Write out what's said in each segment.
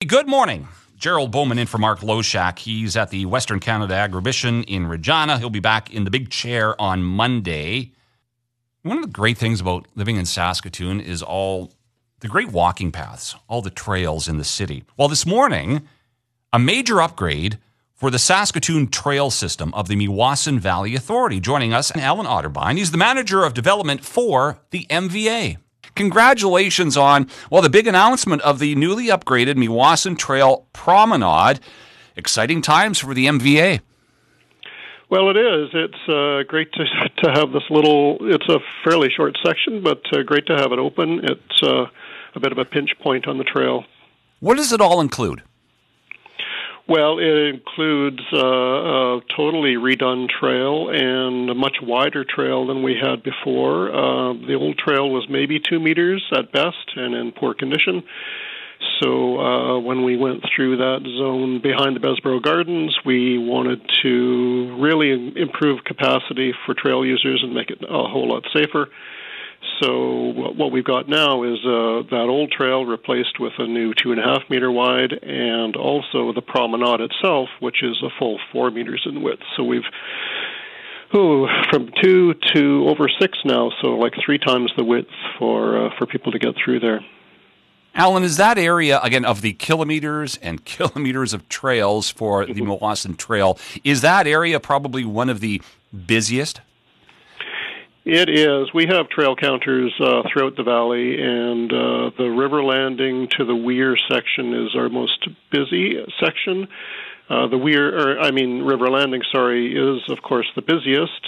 good morning. Gerald Bowman in for Mark Loshak. He's at the Western Canada Agribition in Regina. He'll be back in the big chair on Monday. One of the great things about living in Saskatoon is all the great walking paths, all the trails in the city. Well, this morning, a major upgrade for the Saskatoon Trail System of the Meewasin Valley Authority. Joining us, Alan Otterbein. He's the Manager of Development for the MVA. Congratulations on, the big announcement of the newly upgraded Meewasin Trail Promenade. Exciting times for the MVA. Well, it is. It's great to have this it's a fairly short section, but great to have it open. It's a bit of a pinch point on the trail. What does it all include? Well, it includes a totally redone trail and a much wider trail than we had before. The old trail was maybe 2 meters at best and in poor condition. So when we went through that zone behind the Bessborough Gardens, we wanted to really improve capacity for trail users and make it a whole lot safer. So what we've got now is that old trail replaced with a new 2.5 meter wide, and also the promenade itself, which is a full 4 meters in width. So we've from 2 to over 6 now, so like 3 times the width for people to get through there. Alan, is that area, again, of the kilometers and kilometers of trails for the Meewasin Trail, is that area probably one of the busiest? It is. We have trail counters throughout the valley, and the River Landing to the Weir section is our most busy section. River Landing, is of course the busiest.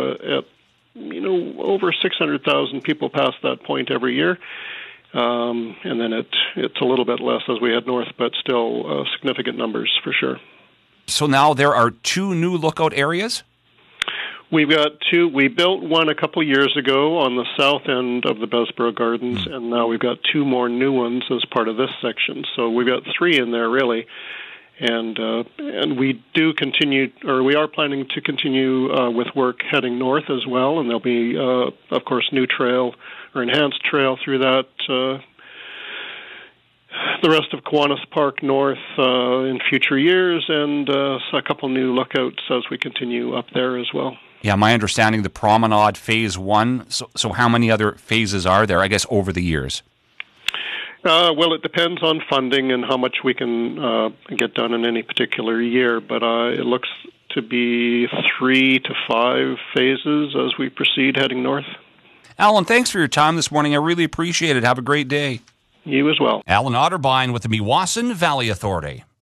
Over 600,000 people pass that point every year. And then it's a little bit less as we head north, but still significant numbers for sure. So now there are 2 new lookout areas? We've got 2. We built one a couple years ago on the south end of the Bessborough Gardens, and now we've got 2 more new ones as part of this section. So we've got 3 in there, really. And we are planning to continue with work heading north as well, and there'll be, of course, new trail or enhanced trail through that, the rest of Kiwanis Park North in future years, and a couple new lookouts as we continue up there as well. Yeah, my understanding, the Promenade Phase 1, so how many other phases are there, I guess, over the years? Well, it depends on funding and how much we can get done in any particular year, but it looks to be 3 to 5 phases as we proceed heading north. Alan, thanks for your time this morning. I really appreciate it. Have a great day. You as well. Alan Otterbein with the Meewasin Valley Authority.